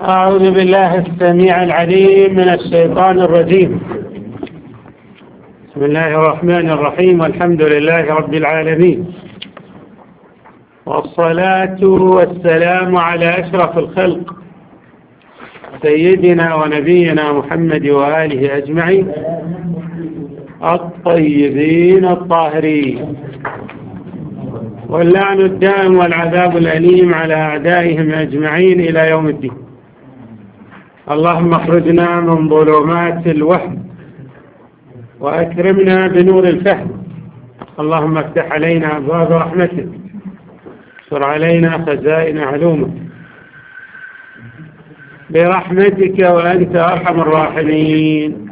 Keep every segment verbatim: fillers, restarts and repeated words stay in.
أعوذ بالله السميع العليم من الشيطان الرجيم. بسم الله الرحمن الرحيم، والحمد لله رب العالمين، والصلاة والسلام على أشرف الخلق سيدنا ونبينا محمد وآله أجمعين الطيبين الطاهرين، واللعن الدائم والعذاب الأليم على أعدائهم أجمعين إلى يوم الدين. اللهم اخرجنا من ظلمات الوهم وأكرمنا بنور الفهم. اللهم افتح علينا أبواب رحمتك، انشر علينا خزائن علومك برحمتك وأنت أرحم الراحمين.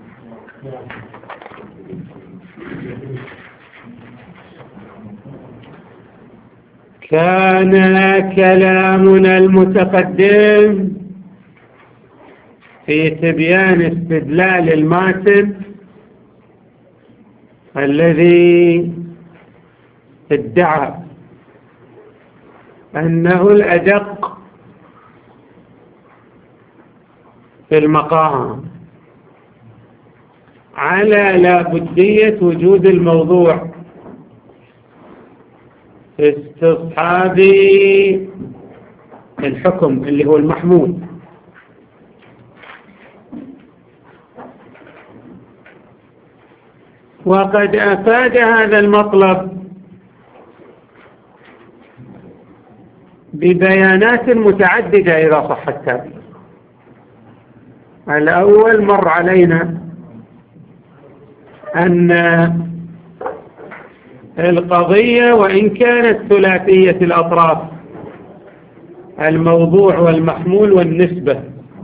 كان كلامنا المتقدم في تبيان استدلال الماتن الذي ادعى أنه الأدق في المقام على لابدية وجود الموضوع استصحاب الحكم اللي هو المحمول. وقد أفاد هذا المطلب ببيانات متعددة إذا صح التعبير. الأول مر علينا أن القضية وإن كانت ثلاثية الأطراف، الموضوع والمحمول والنسبة،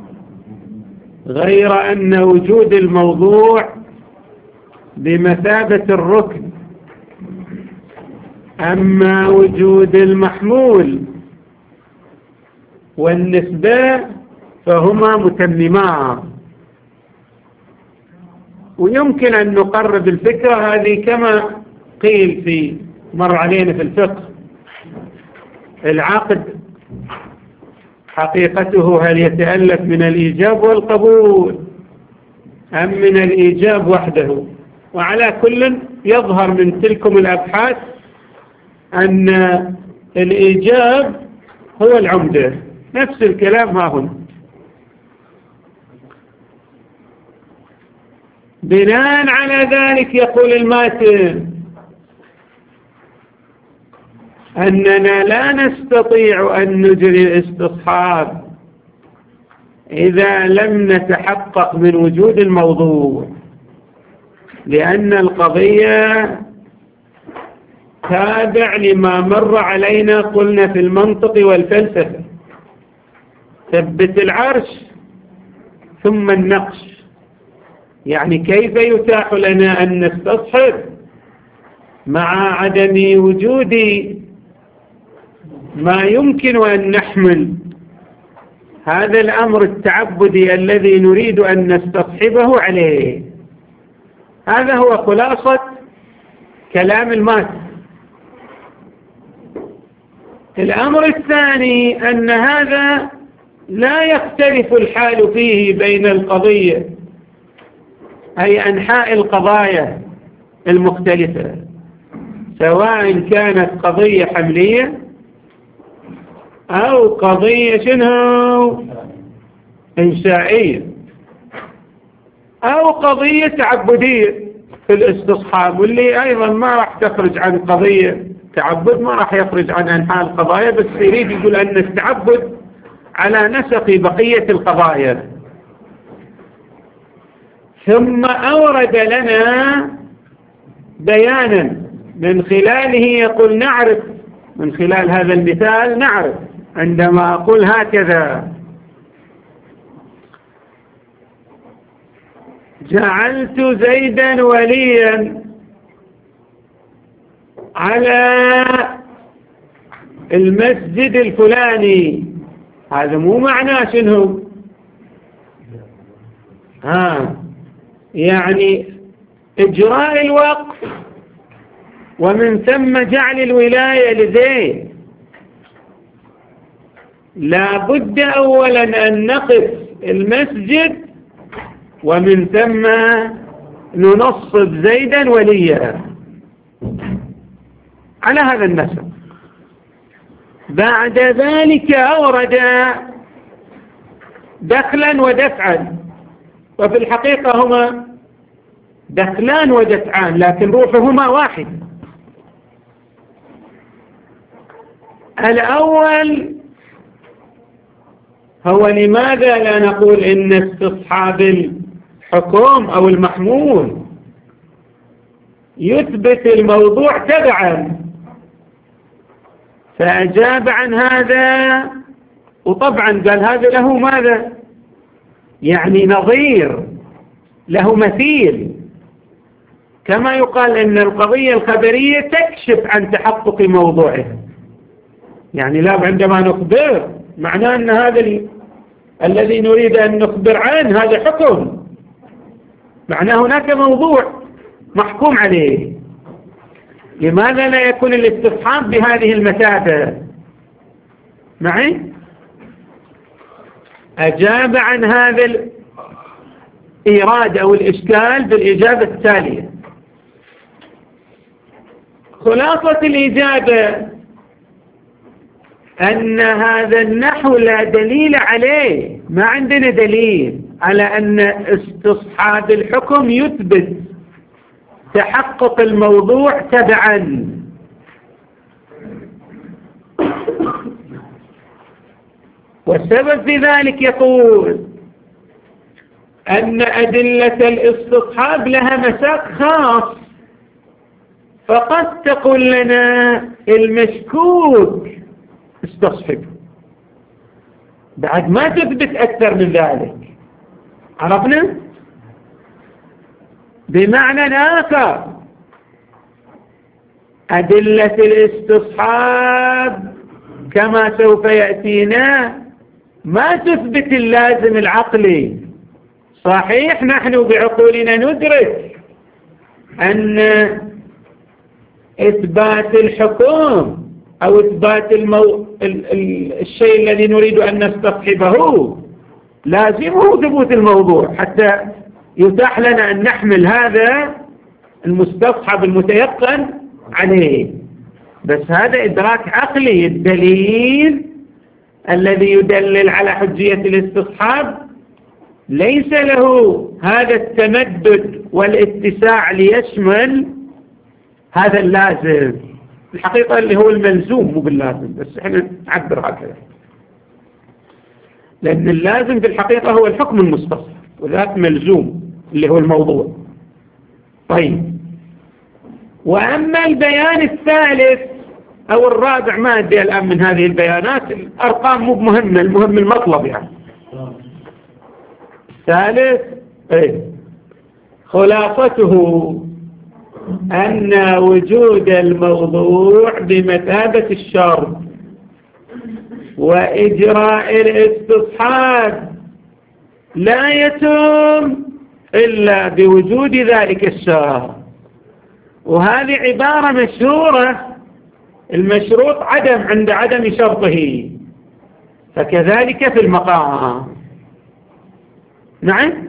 غير أن وجود الموضوع بمثابة الركن، أما وجود المحمول والنسبة فهما متممان. ويمكن أن نقرب الفكرة هذه كما قيل في مر علينا في الفقه: العقد حقيقته هل يتألف من الإيجاب والقبول أم من الإيجاب وحده؟ وعلى كل يظهر من تلكم الأبحاث أن الإيجاب هو العمدة. نفس الكلام ها هنا. بناء على ذلك يقول الماتن أننا لا نستطيع أن نجري الاستصحاب إذا لم نتحقق من وجود الموضوع، لأن القضية تابع لما مر علينا قلنا في المنطق والفلسفة: ثبت العرش ثم النقش. يعني كيف يتاح لنا أن نستصحب مع عدم وجود ما يمكن أن نحمل هذا الأمر التعبدي الذي نريد أن نستصحبه عليه؟ هذا هو خلاصة كلام الماتن. الأمر الثاني أن هذا لا يختلف الحال فيه بين القضية، أي أنحاء القضايا المختلفة، سواء كانت قضية حملية أو قضية شنو إنشائية أو قضية تعبدية في الاستصحاب، واللي أيضا ما راح تخرج عن قضية تعبد، ما راح يخرج عن أنحاء القضايا، بس يريد يقول أن التعبد على نسق بقية القضايا. ثم أورد لنا بيانا من خلاله يقول نعرف، من خلال هذا المثال نعرف عندما أقول هكذا: جعلت زيدا وليا على المسجد الفلاني، هذا مو معناه شنو؟ ها يعني إجراء الوقف ومن ثم جعل الولاية لزيد. لا بد أولا أن نقف المسجد ومن ثم ننصب زيدا وليا على هذا النسق. بعد ذلك أورد دخلا ودفعا، وفي الحقيقة هما دخلان ودفعان لكن روحهما واحد. الأول هو لماذا لا نقول إن استصحاب الحكم أو المحمول يثبت الموضوع تبعا، فأجاب عن هذا، وطبعا قال هذا له ماذا يعني نظير، له مثيل، كما يقال إن القضية الخبرية تكشف عن تحقق موضوعها. يعني لا عندما نخبر معناه أن هذا ال... الذي نريد أن نخبر عنه هذا حكم، معناه هناك موضوع محكوم عليه. لماذا لا يكون الاستصحاب بهذه المثابة معي؟ أجاب عن هذا الإيراد أو الإشكال بالإجابة التالية. خلاصة الإجابة أن هذا النحو لا دليل عليه، ما عندنا دليل على أن استصحاب الحكم يثبت تحقق الموضوع تبعا. والسبب في ذلك يقول أن أدلة الاستصحاب لها مساق خاص، فقد تقول لنا المشكوك استصحب، بعد ما تثبت أكثر من ذلك. عرفنا؟ بمعنى آخر أدلة الاستصحاب كما سوف يأتينا ما تثبت اللازم العقلي. صحيح نحن بعقولنا ندرك أن إثبات الحكم أو إثبات المو... ال... ال... الشيء الذي نريد أن نستصحبه لازمه ثبوت الموضوع حتى يتاح لنا أن نحمل هذا المستصحب المتيقن عليه. بس هذا إدراك عقلي. الدليل الذي يدلل على حجية الاستصحاب ليس له هذا التمدد والاتساع ليشمل هذا اللازم، الحقيقة اللي هو الملزوم مو باللازم، بس احنا نعبر هكذا، لأن اللازم في الحقيقة هو الحكم المستصحب وذاك ملزوم اللي هو الموضوع. طيب، وأما البيان الثالث أو الرابع ما أدري الآن من هذه البيانات، الأرقام مو مهمة، المهم المطلب يعني. الثالث ايه خلاصته أن وجود الموضوع بمثابة الشرط وإجراء الاستصحاب لا يتم إلا بوجود ذلك الشرط. وهذه عبارة مشهورة، المشروط عدم عند عدم شرطه، فكذلك في المقام. نعم،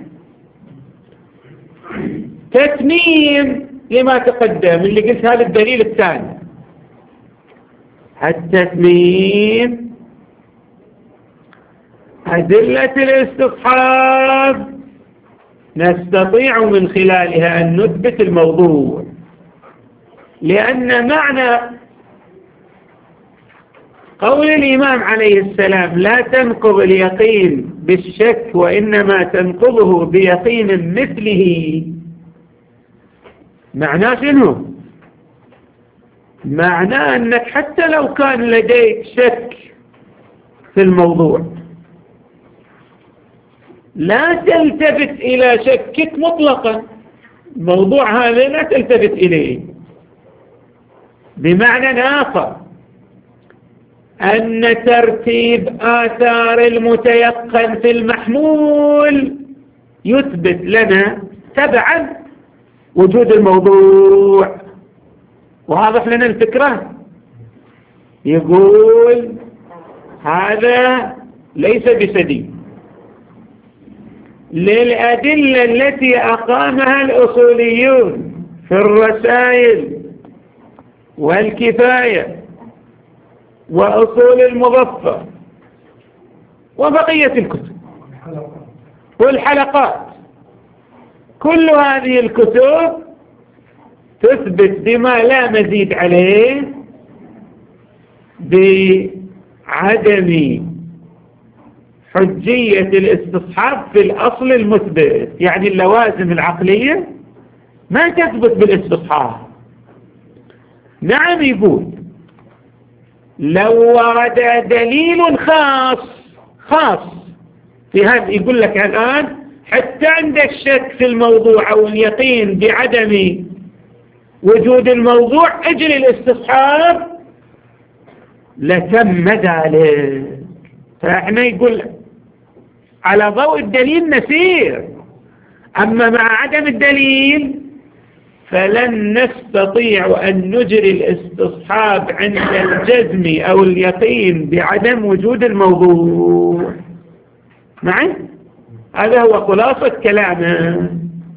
تتميم لما تقدم اللي قلت هذا الدليل الثاني. التتميم أدلة الاستصحاب نستطيع من خلالها أن نثبت الموضوع، لأن معنى قول الإمام عليه السلام لا تنقض اليقين بالشك وإنما تنقضه بيقين مثله، معناه شنو؟ معناه أنك حتى لو كان لديك شك في الموضوع لا تلتفت إلى شكك مطلقا، الموضوع هذا لا تلتفت إليه. بمعنى آخر أن ترتيب آثار المتيقن في المحمول يثبت لنا تبعا وجود الموضوع. واضح لنا الفكرة؟ يقول هذا ليس بسديد للأدلة التي أقامها الأصوليون في الرسائل والكفاية وأصول المظفر وبقية الكتب والحلقات. كل هذه الكتب تثبت بما لا مزيد عليه بعدم حجية الاستصحاب في الأصل المثبت، يعني اللوازم العقلية ما تثبت بالاستصحاب. نعم، يقول لو ورد دليل خاص خاص في هذا، يقول لك الآن حتى عند الشك في الموضوع أو اليقين بعدم وجود الموضوع أجل الاستصحاب لتم ذلك. فإحنا يقول على ضوء الدليل نسير، أما مع عدم الدليل فلن نستطيع أن نجري الاستصحاب عند الجزم أو اليقين بعدم وجود الموضوع. معي؟ هذا هو خلاصة كلامه.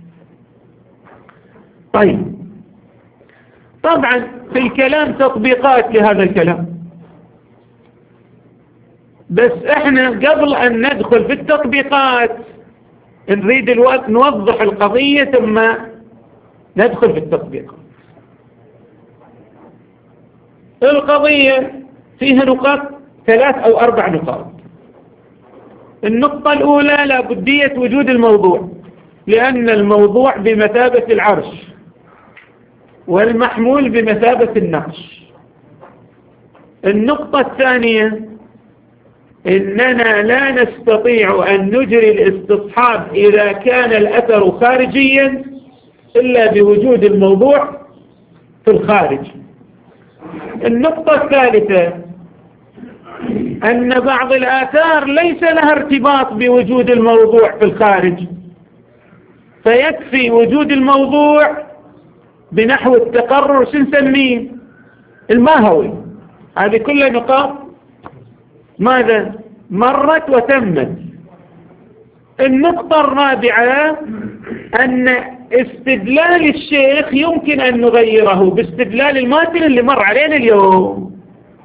طيب، طبعا في الكلام تطبيقات لهذا الكلام، بس احنا قبل أن ندخل في التطبيقات نريد الوقت نوضح القضية ثم ندخل في التطبيقات. القضية فيها نقاط ثلاث أو أربع نقاط. النقطة الأولى لابدية وجود الموضوع، لأن الموضوع بمثابة العرش والمحمول بمثابة النقش. النقطة الثانية إننا لا نستطيع أن نجري الاستصحاب إذا كان الأثر خارجيا إلا بوجود الموضوع في الخارج. النقطة الثالثة أن بعض الآثار ليس لها ارتباط بوجود الموضوع في الخارج، فيكفي وجود الموضوع بنحو التقرر سنسميه الماهوي. هذه كلها نقاط ماذا مرت وتمت. النقطة الرابعة أن استدلال الشيخ يمكن أن نغيره باستدلال الماتن اللي مر علينا اليوم.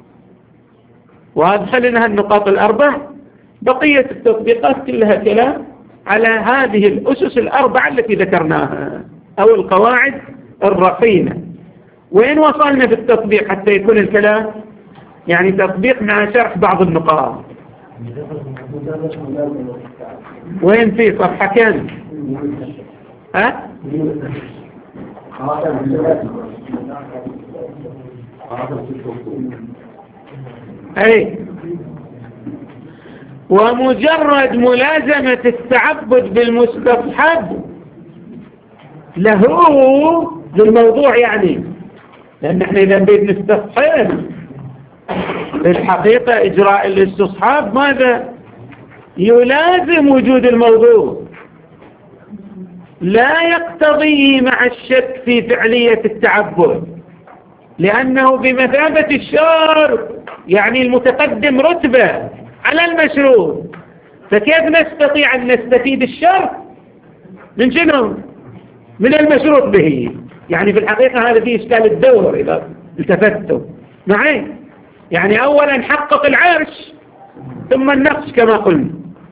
وهذا خلينا هالنقاط الأربع. بقية التطبيقات كلها كلام على هذه الأسس الأربعة التي ذكرناها أو القواعد الرقيمة. وين وصلنا في التطبيق حتى يكون الكلام يعني تطبيق مع شرح بعض النقاط؟ وين في صفحة كام؟ ها؟ أي ومجرد ملازمة التعبد بالمستصحب له للموضوع، يعني لأن احنا إذا نريد نستصحب في الحقيقة إجراء الاستصحاب ماذا يلازم وجود الموضوع، لا يقتضي مع الشك في فعلية التعبد، لأنه بمثابة الشرط، يعني المتقدم رتبة على المشروط. فكيف نستطيع أن نستفيد الشرط من شنو؟ من المشروط به. يعني في الحقيقة هذا فيه إشكال الدور إذا التفتوا معي. يعني أولا حقق العرش ثم النقش كما قلنا.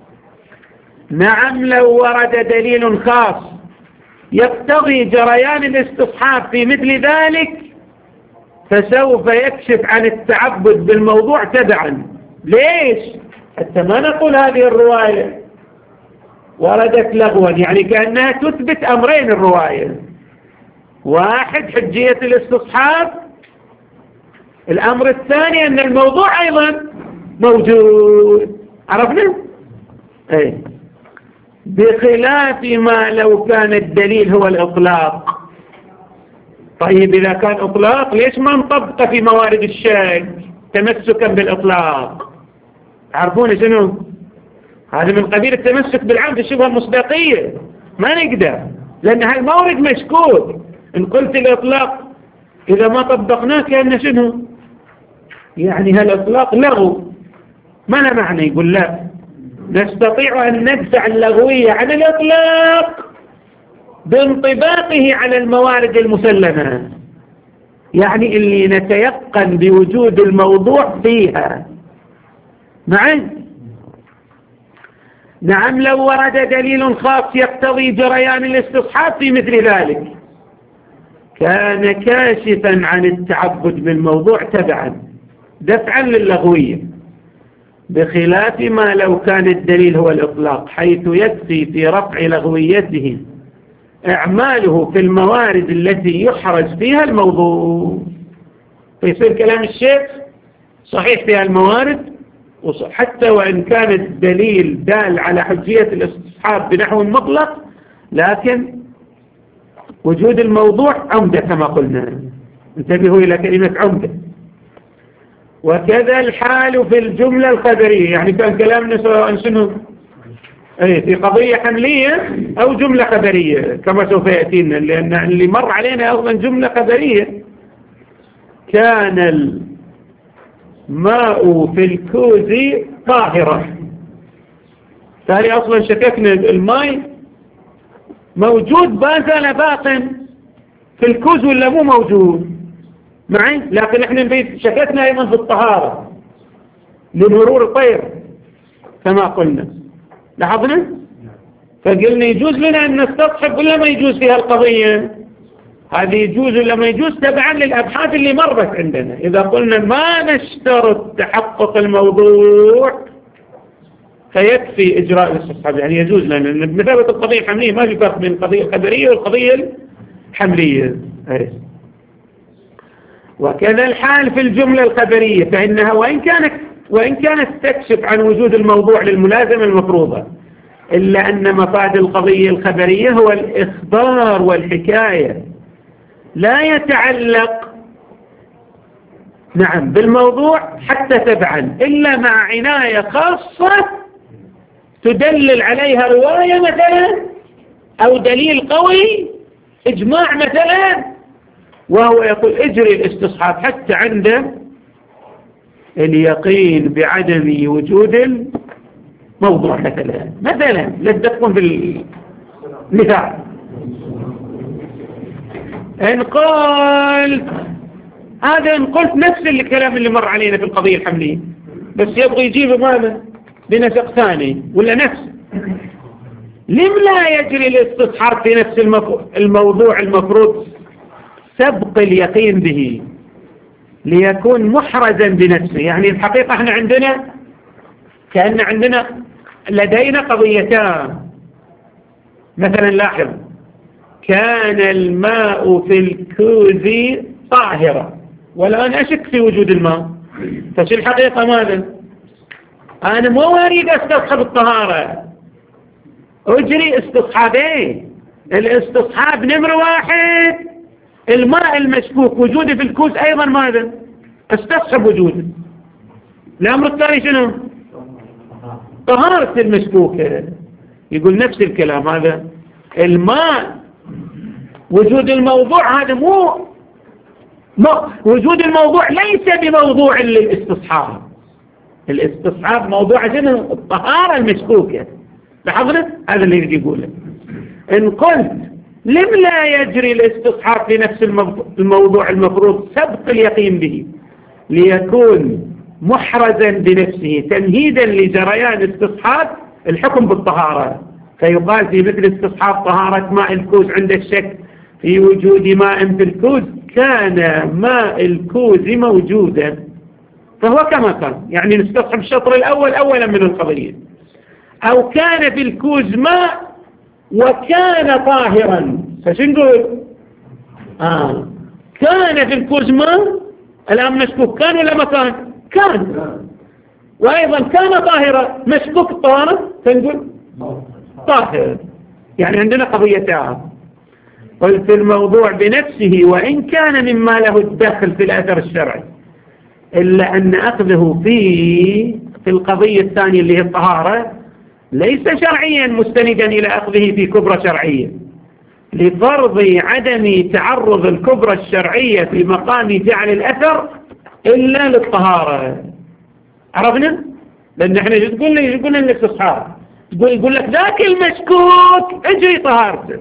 نعم، لو ورد دليل خاص يقتضي جريان الاستصحاب في مثل ذلك فسوف يكشف عن التعبد بالموضوع تبعا. ليش؟ حتى ما نقول هذه الرواية وردت لغوا، يعني كأنها تثبت أمرين الرواية. واحد حجية الاستصحاب، الأمر الثاني أن الموضوع أيضا موجود. عرفنا؟ ايه. بخلاف ما لو كان الدليل هو الإطلاق. طيب إذا كان إطلاق ليش ما نطبق في موارد الشك تمسكا بالإطلاق؟ تعرفون شنو؟ هذا من قبيل التمسك بالعام في الشبهة المصداقية. ما نقدر، لأن هالمورد مشكوك. إن قلت الإطلاق إذا ما طبقناه كأنه شنو؟ يعني هالإطلاق لغو، ما له معنى. يقول لا، نستطيع أن ندفع اللغوية عن الإطلاق بانطباقه على الموارد المسلمة، يعني اللي نتيقن بوجود الموضوع فيها. معي؟ نعم، لو ورد دليل خاص يقتضي جريان الاستصحاب في مثل ذلك كان كاشفا عن التعبد بالموضوع تبعا دفعا للغوية، بخلاف ما لو كان الدليل هو الإطلاق، حيث يكفي في رفع لغويته إعماله في الموارد التي يحرز فيها الموضوع. فيصير كلام الشيخ صحيح فيها الموارد، حتى وإن كان الدليل دال على حجية الاستصحاب بنحو مطلق، لكن وجود الموضوع عمدة كما قلنا. انتبهوا إلى كلمة عمدة. وكذا الحال في الجملة الخبرية، يعني كان كلامنا سواء شنو ايه في قضية حملية أو جملة خبرية كما سوف يأتينا، لأن اللي مر علينا أصلا جملة خبرية. كان الماء في الكوز طاهرا، تالي أصلا شككنا الماء موجود بازل باطن في الكوز ولا مو موجود معي، لكن احنا شككنا أيضا في الطهارة لمرور الطير كما قلنا. لاحظنا؟ فقلنا يجوز لنا أن نستصحب ولا ما يجوز فيها القضية؟ هذه يجوز ولا ما يجوز تبعا للأبحاث اللي مرت عندنا. إذا قلنا ما نشترط تحقق الموضوع فيكفي إجراء الاستصحاب، يعني يجوز لنا بمثابة القضية الحملية. ما في فرق بين القضية الخبرية والقضية الحملية. وكذا الحال في الجملة الخبرية، فإنها وإن كانت وإن كانت تكشف عن وجود الموضوع للملازمة المفروضة، إلا أن مفاد القضية الخبرية هو الإخبار والحكاية، لا يتعلق نعم بالموضوع حتى تبعا، إلا مع عناية خاصة تدلل عليها رواية مثلا أو دليل قوي، إجماع مثلا، وهو يقول اجري الاستصحاب حتى عنده اليقين بعدم وجود الموضوع مثلا. مثلا لا تدقون بالمثال، إن قلت هذا إن قلت نفس الكلام اللي مر علينا في القضية الحملية، بس يبغى يجيب ماذا بنسق ثاني ولا نفس. لم لا يجري الاستصحاب في نفس الموضوع المفروض سبق اليقين به ليكون محرزا بنفسه؟ يعني الحقيقة احنا عندنا كأن عندنا لدينا قضيتان. مثلا لاحظ، كان الماء في الكوز طاهرا، والآن أشك في وجود الماء، فشو الحقيقة ماذا؟ أنا مو أريد استصحب الطهارة، أجري استصحابين. الاستصحاب نمر واحد الماء المشكوك وجوده في الكوز أيضا ماذا؟ استصحب وجوده. الأمر الثاني شنو؟ طهارة المشكوكة. يقول نفس الكلام هذا، الماء وجود الموضوع هذا مو وجود الموضوع ليس بموضوع للاستصحاب. الاستصحاب موضوع شنو؟ الطهارة المشكوكة. لاحظنا هذا اللي يجي يقوله. إن قلت لم لا يجري الاستصحاب في نفس الموضوع المفروض سبق اليقين به ليكون محرزا بنفسه تمهيدا لجريان استصحاب الحكم بالطهارة، فيقال في مثل استصحاب طهارة ماء الكوز عند الشك في وجود ماء في الكوز، كان ماء الكوز موجودا فهو كما كان، يعني نستصحب الشطر الأول أولا من القضية. أو كان في الكوز ماء وكان طاهرا، فشو نقول؟ آه. كان في الكوز ماء، الآن مشكوك كان ولا ما كان؟ كان. وأيضا كان طاهرا، مشكوك طاهرا، فنقول طاهر. يعني عندنا قضيتان. قلت الموضوع بنفسه وإن كان مما له الدخل في الأثر الشرعي، إلا أن أخذه في في القضية الثانية اللي هي الطهارة ليس شرعيا مستندا إلى أخذه في كبرى شرعية، لفرض عدم تعرض الكبرى الشرعية في مقام جعل الأثر إلا للطهارة. عرفنا؟ لأن احنا تقول لي يقول لنا الاستصحاب، تقول يقول لك ذاك المشكوك اجري طهارته،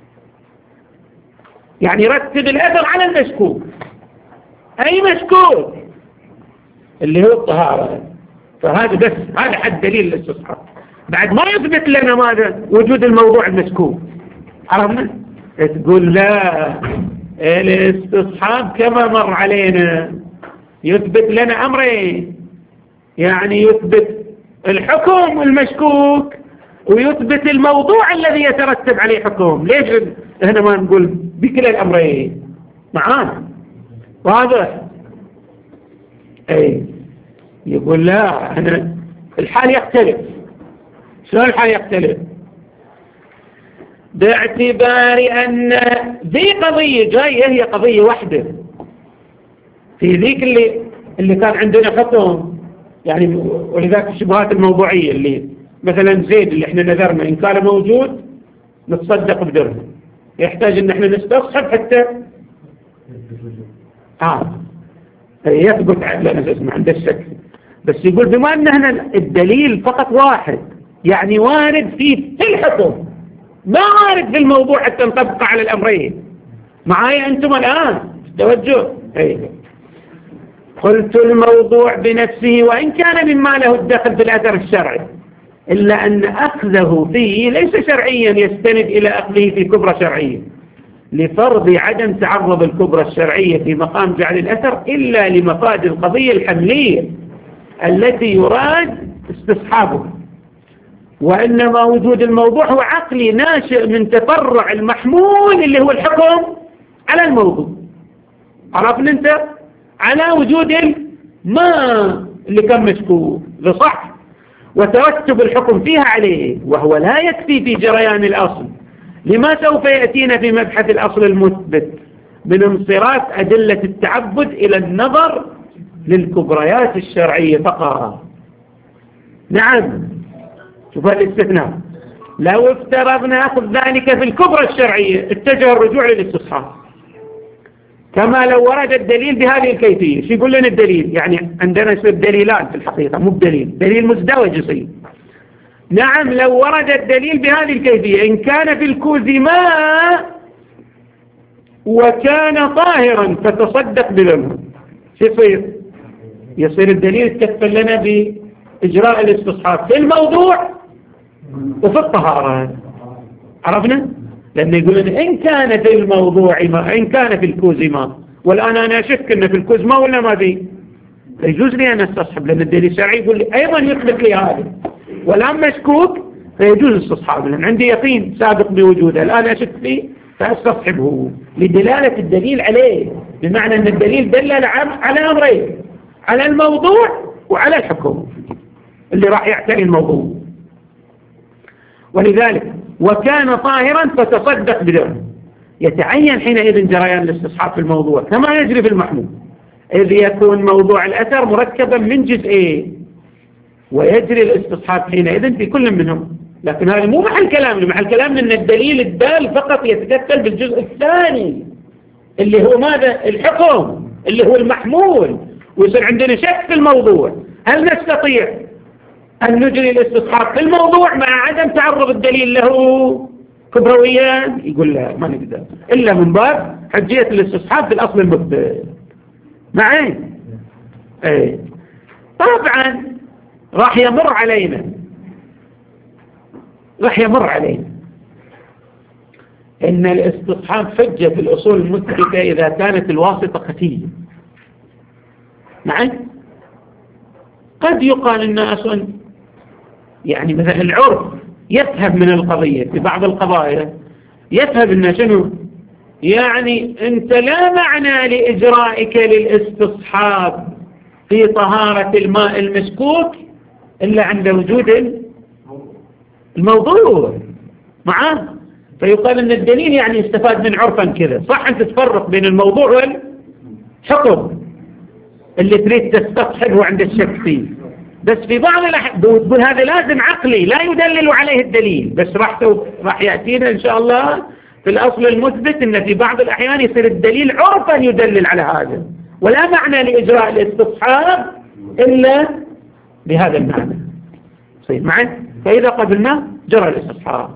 يعني رتب الأثر على المشكوك، أي مشكوك اللي هو الطهارة. فهذا بس هذا حد دليل الاستصحاب، بعد ما يثبت لنا ماذا؟ وجود الموضوع المشكوك. عرفنا؟ تقول لا، الاستصحاب كما مر علينا يثبت لنا أمرين، يعني يثبت الحكم المشكوك ويثبت الموضوع الذي يترتب عليه حكم. ليش هنا ما نقول بكلا الأمرين معانا؟ واضح؟ أي يقول لا، هنا الحال يختلف. شلون الحال يختلف؟ باعتبار أن ذي قضية جاية هي قضية واحدة، في ذيك اللي اللي كان عندنا حكم، يعني ولذلك الشبهات الموضوعية اللي مثلا زيد اللي احنا نذرنا إن كان موجود نتصدق بدرهم، يحتاج ان احنا نستصحب حتى اه يثبت لنا اسمه عند الشك. بس يقول بما ان احنا الدليل فقط واحد، يعني وارد فيه في الحكم، ما وارد في الموضوع حتى نطبق على الامرين. معايا انتم الان توجه؟ ايوه. قلت الموضوع بنفسه وإن كان مما له الدخل في الأثر الشرعي، إلا أن أخذه فيه ليس شرعيا يستند إلى أخذه في كبرى شرعية، لفرض عدم تعرض الكبرى الشرعية في مقام جعل الأثر إلا لمفاد القضية الحملية التي يراد استصحابها، وإنما وجود الموضوع هو عقلي ناشئ من تفرع المحمول اللي هو الحكم على الموضوع. عرفنا أنت؟ على وجود ما اللي كان مشكوك لصح وترتب الحكم فيها عليه، وهو لا يكفي في جريان الأصل، لما سوف يأتينا في مبحث الأصل المثبت من انصراف أدلة التعبد إلى النظر للكبريات الشرعية فقط. نعم، شوف الاستثناء، لو افترضنا أخذ ذلك في الكبرى الشرعية اتجه الرجوع للاستصحاب، كما لو ورد الدليل بهذه الكيفية. شو يقول لنا الدليل؟ يعني عندنا يصير دليلان في الحقيقة، مو بدليل، دليل مزدوج يصير. نعم، لو ورد الدليل بهذه الكيفية، إن كان في الكوز ماء وكان طاهرا فتصدق بذنبه، شو يصير؟ يصير الدليل يتكفل لنا بإجراء الاستصحاب في الموضوع وفي الطهارة. عرفنا؟ لأن يقولون إن كان في الموضوع ما، إن كان في الكوز ما، والآن أنا أشك أن في الكوز ما ولا ما فيه، يجوز لي أن استصحب، لأن الدليل الشرعي يقول لي أيضا يثبت لي هذا، والآن مشكوك فيجوز استصحابه، لأن عندي يقين سابق بوجوده، الآن أشك فيه فاستصحبه لدلالة الدليل عليه، بمعنى أن الدليل دلل على أمرين، على الموضوع وعلى الحكم اللي راح يعتني الموضوع. ولذلك وكان طاهرا فتصدق بدمه، يتعين حينئذ جريان الاستصحاب في الموضوع كما يجري في المحمول، إذ يكون موضوع الأثر مركبا من جزئين، ويجري الاستصحاب حينئذ في كل منهم. لكن هذا مو محل كلامنا، محل كلامنا أن الدليل الدال فقط يتكتل بالجزء الثاني اللي هو ماذا؟ الحكم اللي هو المحمول، ويصير عندنا شك في الموضوع. هل نستطيع أن نجري الاستصحاب في الموضوع مع عدم تعرض الدليل له كبرويا؟ يقول لا، ما نقدر إلا من باب حجية الاستصحاب في الأصل المثبت. معي؟ ايه. طبعا راح يمر علينا راح يمر علينا إن الاستصحاب حجة في الأصول المثبتة إذا كانت الواسطة خفية. معي؟ قد يقال الناس يعني مثلا العرف يفهم من القضية، في بعض القضايا يفهم إن شنو يعني أنت لا معنى لإجرائك للاستصحاب في طهارة الماء المسكوك إلا عند وجود الموضوع معاه، فيقال أن الدليل يعني استفاد من عرفا كذا. صح أن تتفرق بين الموضوع والحكم اللي تريد تستصحبه عند الشك فيه، بس في بعض الأحيان تقول هذا لازم عقلي لا يدلل عليه الدليل، بس راح راح يأتينا إن شاء الله في الأصل المثبت أن في بعض الأحيان يصير الدليل عرفا يدلل على هذا، ولا معنى لإجراء الاستصحاب إلا بهذا المعنى. تصير معا، فإذا قبلنا جرى الاستصحاب.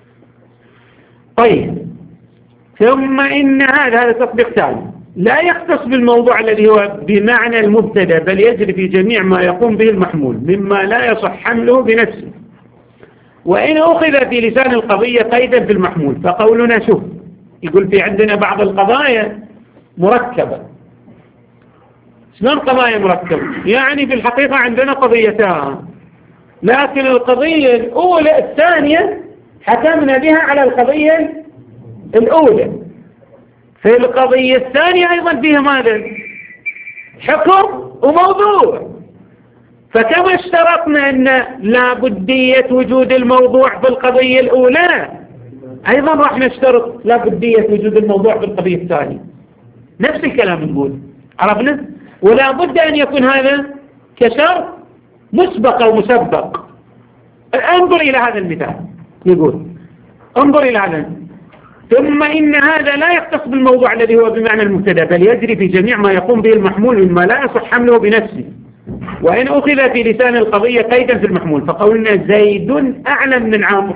طيب، ثم إن هذا هذا تطبيق ثاني لا يختص بالموضوع الذي هو بمعنى المبتدا، بل يجري في جميع ما يقوم به المحمول مما لا يصح حمله بنفسه، وإن أخذ في لسان القضية قيدا في المحمول. فقولنا شوف، يقول في عندنا بعض القضايا مركبة. شلون قضايا مركبة؟ يعني في الحقيقة عندنا قضيتان، لكن القضية الأولى الثانية حكمنا بها على القضية الأولى. في القضية الثانية أيضا فيها ماذا؟ حكم وموضوع. فكما اشترطنا أن لا بدية وجود الموضوع في القضية الأولى، أيضا راح نشترط لا بدية وجود الموضوع في القضية الثانية. نفس الكلام نقول، عرفنا؟ ولا بد أن يكون هذا كشرط مسبق أو مسبق. انظر إلى هذا المثال، يقول انظر إلى هذا. ثم إن هذا لا يختص بالموضوع الذي هو بمعنى المبتدا، بل يجري في جميع ما يقوم به المحمول مما لا يصح حمله بنفسه، وإن أخذ في لسان القضية قيدا في المحمول. فقولنا زيد أعلم من عمرو،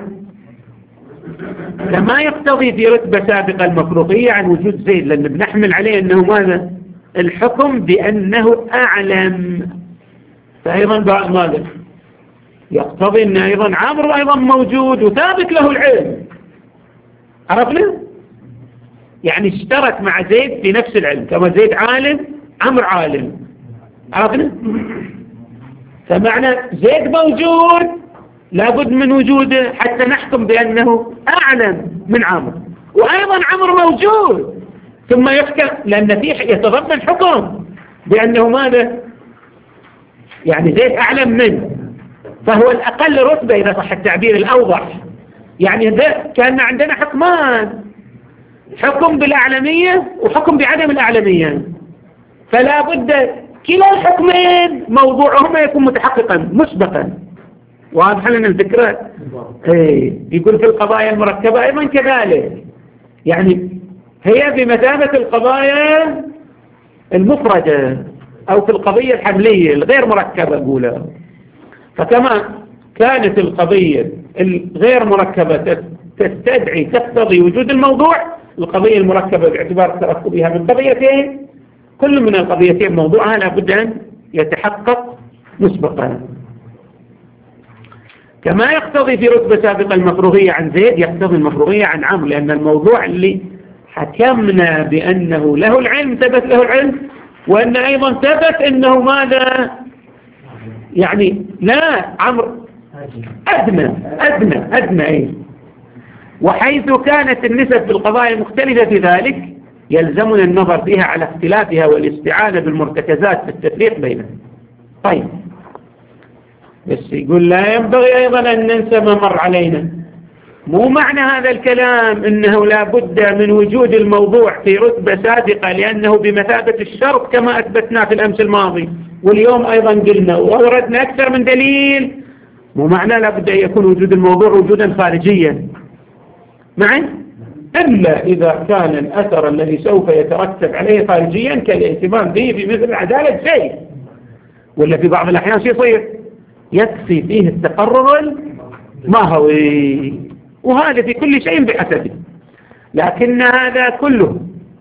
كما يقتضي في رتبة سابقة المفروضية عن وجود زيد، لأن بنحمل عليه أنه ماذا؟ الحكم بأنه أعلم. فأيضا بعد ماذا؟ يقتضي أن أيضا عمرو أيضا موجود وثابت له العلم. عرفنا؟ يعني اشترك مع زيد في نفس العلم، كما زيد عالم عمرو عالم. عرفنا؟ فمعنى زيد موجود لابد من وجوده حتى نحكم بأنه أعلم من عمرو، وأيضا عمرو موجود ثم يحكم، لأن فيه يتضمن حكم بأنه ماذا؟ يعني زيد أعلم منه، فهو الأقل رتبة إذا صح التعبير الأوضح. يعني كان عندنا حكمان، حكم بالأعلمية وحكم بعدم الأعلمية، فلا بد كلا الحكمين موضوعهما يكون متحققا مسبقا. واضح لنا الفكرة؟ ايه. يقول في القضايا المركبة أيضا كذلك، يعني هي بمثابة القضايا المفردة أو في القضية الحملية الغير مركبة أقولها. فكما كانت القضية الغير مركبة تستدعي تقتضي وجود الموضوع، القضية المركبة باعتبار تركبها من قضيتين، كل من القضيتين موضوعها لابد أن يتحقق مسبقا. كما يقتضي في رتبة سابقة المفروغية عن زيد يقتضي المفروغية عن عمرو، لأن الموضوع اللي حكمنا بأنه له العلم ثبت له العلم، وأن أيضا ثبت أنه ماذا؟ يعني لا عمرو أدنى أدنى أدنى أيه. وحيث كانت النسب في القضايا مختلفة في ذلك يلزمنا النظر فيها على اختلافها والاستعانة بالمرتكزات في التفريق بينهم. طيب، بس يقول لا ينبغي أيضا أن ننسى ما مر علينا. مو معنى هذا الكلام أنه لا بد من وجود الموضوع في رتبة سابقة لأنه بمثابة الشرط كما أثبتنا في الأمس الماضي، واليوم أيضا قلنا وأوردنا أكثر من دليل. مو معنى لا بد أن يكون وجود الموضوع وجودا خارجيا معي، إلا إذا كان الأثر الذي سوف يترتب عليه خارجيا كالاهتمام به في مثل عدالة شيء، ولا في بعض الأحيان شيء يصير يكفي فيه التقرر الماهوي، وهذا في كل شيء بحسبه. لكن هذا كله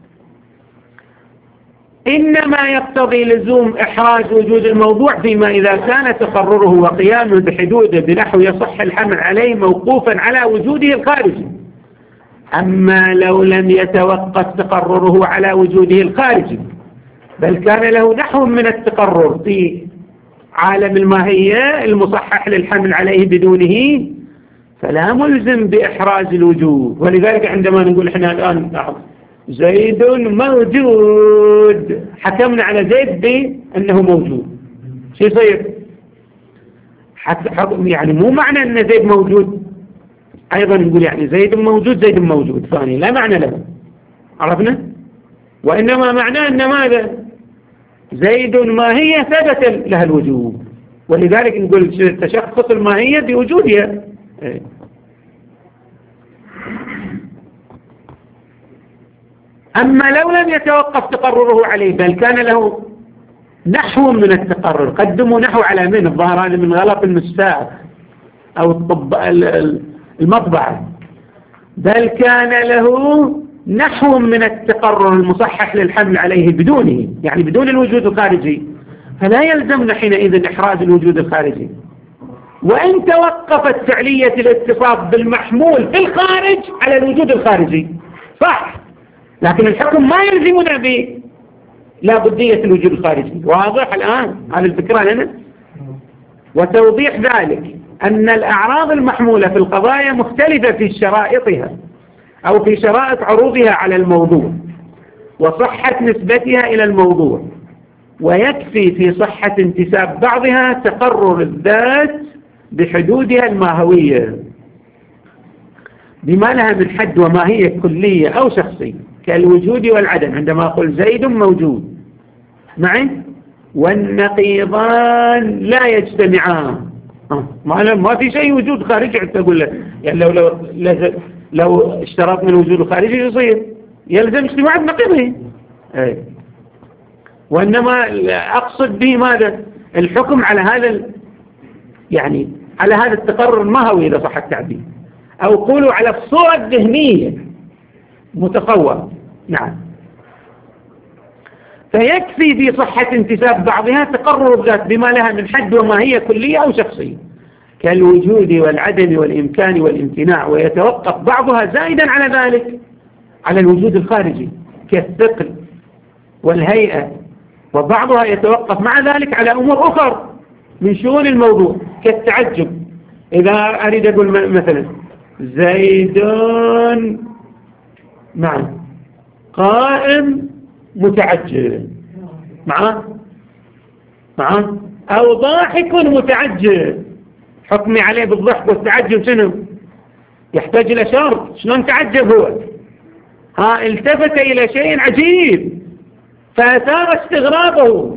إنما يقتضي لزوم إحراز وجود الموضوع فيما إذا كان تقرره وقيامه بحدوده بنحو يصح الحمل عليه موقوفا على وجوده الخارجي. أما لو لم يتوقف تقرره على وجوده الخارجي بل كان له نحو من التقرر في عالم الماهية المصحح للحمل عليه بدونه، فلا ملزم بإحراز الوجود. ولذلك عندما نقول احنا الآن زيد موجود، حكمنا على زيد بأنه موجود، شو يصير؟ يعني مو معنى أن زيد موجود أيضا نقول يعني زيد موجود زيد موجود ثاني، لا معنى له. عرفنا؟ وإنما معناه أن ماذا؟ زيد ماهية ثبت لها الوجود، ولذلك نقول تشخص الماهية بوجودها. أما لو لم يتوقف تقرره عليه بل كان له نحو من التقرر، قدموا نحو على من الظاهران من غلط المستاء، أو الطب المطبعة، بل كان له نحو من التقرر المصحح للحمل عليه بدونه، يعني بدون الوجود الخارجي، فلا يلزمنا حينئذ إحراز الوجود الخارجي. وإن توقفت فعلية الاتصاف بالمحمول في الخارج على الوجود الخارجي صح، لكن الحكم ما يلزمنا به لا بدية الوجود الخارجي. واضح الآن هذه الفكرة لنا؟ وتوضيح ذلك أن الأعراض المحمولة في القضايا مختلفة في شرائطها أو في شرائط عروضها على الموضوع وصحة نسبتها إلى الموضوع، ويكفي في صحة انتساب بعضها تقرر الذات بحدودها الماهوية بما لها من حد وماهية كلية أو شخصية كالوجود والعدم، عندما أقول زيد موجود معي والنقيضان لا يجتمعان، ما في شيء وجود خارجي تقول له، يعني لو لو لو اشترطنا الوجود الخارجي يصير يلزم اجتماع النقيضين. وإنما أقصد به ماذا؟ الحكم على هذا يعني على هذا التقرر الماهوي إذا صح التعبير، أو قولوا على الصورة الذهنية متصور. نعم. فيكفي في صحة انتساب بعضها تقرر الذات بما لها من حد وماهية كلية أو شخصية كالوجود والعدم والإمكان والامتناع، ويتوقف بعضها زائدا على ذلك على الوجود الخارجي كالثقل والهيئة، وبعضها يتوقف مع ذلك على أمور أخرى من شؤون الموضوع كالتعجب. إذا أريد أقول مثلا زيد معه قائم متعجب معه معه أو ضاحك متعجب، حكمي عليه بالضحك والتعجب شنو؟ يحتاج إلى شرط، شلون تعجب هو؟ ها التفت إلى شيء عجيب فأثار استغرابه،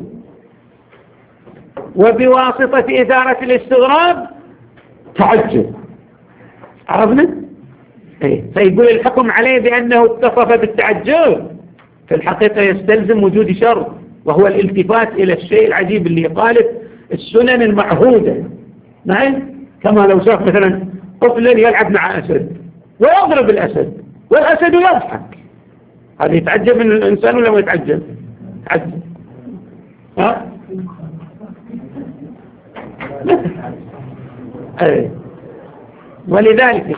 وبواسطة إثارة الاستغراب تعجب. عرفنا؟ ايه. فيقول الحكم عليه بأنه اتصف بالتعجب في الحقيقة يستلزم وجود شرط، وهو الالتفات إلى الشيء العجيب اللي يخالف السنن المعهودة. نعم، كما لو شاف مثلا طفلا يلعب مع أسد ويضرب الأسد والأسد يضحك، هذا يتعجب من الإنسان ولا ما يتعجب؟ يتعجب. ها؟ ايه. ولذلك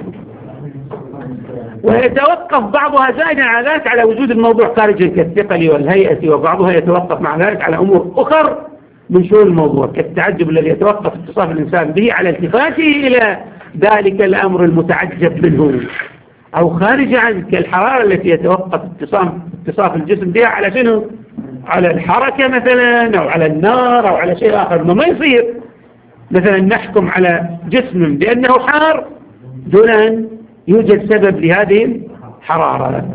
ويتوقف بعضها زائدا على ذلك على وجود الموضوع خارجي كالثقل والهيئة، وبعضها يتوقف مع ذلك على أمور أخر من شؤون الموضوع كالتعجب الذي يتوقف اتصاف الإنسان به على التفاته إلى ذلك الأمر المتعجب منه، أو خارج عنه كالحرارة التي يتوقف اتصاف اتصاف الجسم بها على شنو؟ على الحركة مثلا، أو على النار، أو على شيء آخر. ما يصير مثلا نحكم على جسم بأنه حار دون أن يوجد سبب لهذه الحرارة.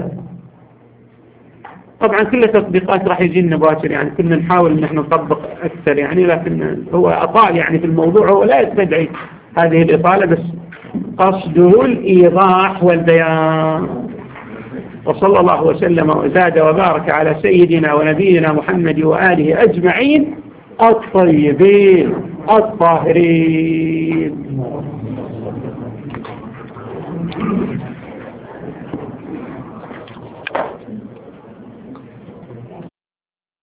طبعا كل تطبيقات راح يجينا باكر، يعني كنا نحاول ان احنا نطبق اكثر يعني، لكن هو اطال يعني في الموضوع، هو لا يستدعي هذه الاطاله، بس قصده الايضاح والبيان. وصلى الله وسلم وزاد وبارك على سيدنا ونبينا محمد واله اجمعين الطيبين الطاهرين.